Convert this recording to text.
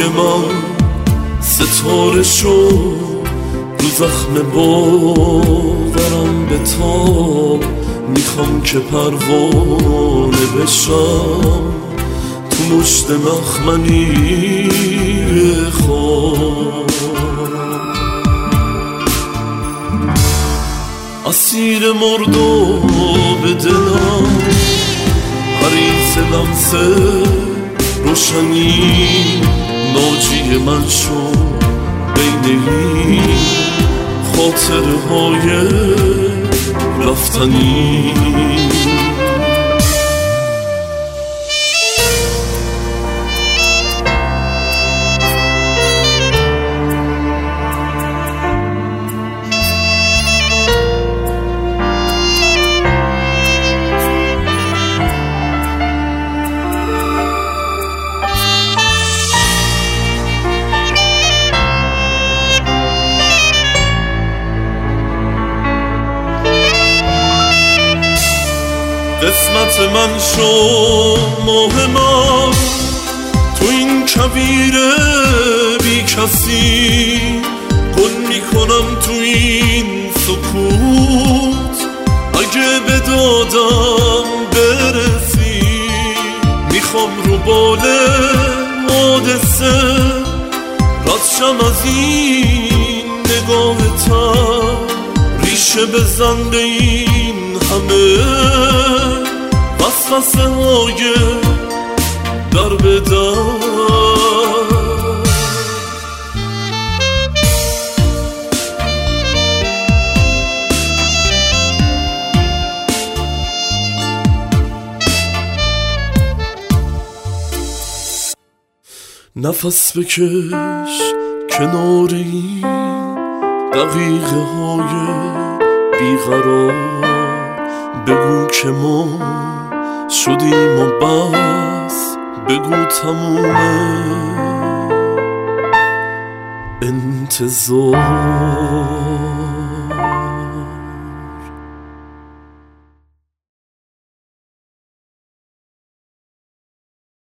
من ستاره شد رو زخم باورم به تاب. میخوام که پروانه بشم تو مشت مخملی خواب. اسیر مرداب دلم حریص لمس روشنی ناجی من شد بین این خاطره های رفتنی. قسمت من شو ماه من تو این کویر بی کسی. گل میکنم تو این سکوت اگه به دادم برسی. میخوام رو باله حادثه ردشم از این نگاه تر. ریشه بزن به این همه وسوسه های در به در. نفس بکش کنار این دقیقه های بیقرار. بگو که ما شدیم و بس، بگو تمومه انتظار.